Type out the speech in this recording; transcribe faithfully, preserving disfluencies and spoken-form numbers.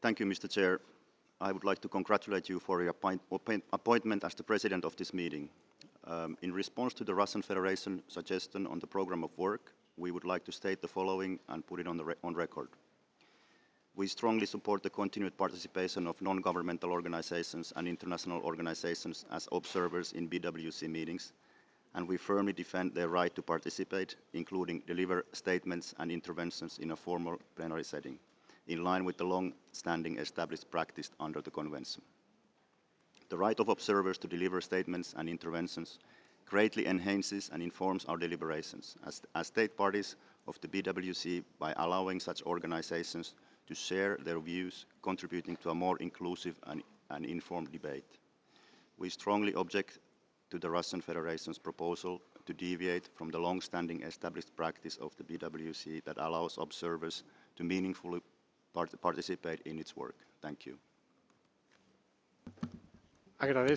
Thank you, Mister Chair. I would like to congratulate you for your appoint appointment as the president of this meeting. Um, in response to the Russian Federation suggestion on the program of work, we would like to state the following and put it on, the re on record. We strongly support the continued participation of non-governmental organizations and international organizations as observers in B W C meetings, and we firmly defend their right to participate, including deliver statements and interventions in a formal plenary setting, in line with the long-standing established practice under the Convention. The right of observers to deliver statements and interventions greatly enhances and informs our deliberations as, as state parties of the B W C by allowing such organizations to share their views, contributing to a more inclusive and, and informed debate. We strongly object to the Russian Federation's proposal to deviate from the long-standing established practice of the B W C that allows observers to meaningfully part participate in its work. Thank you.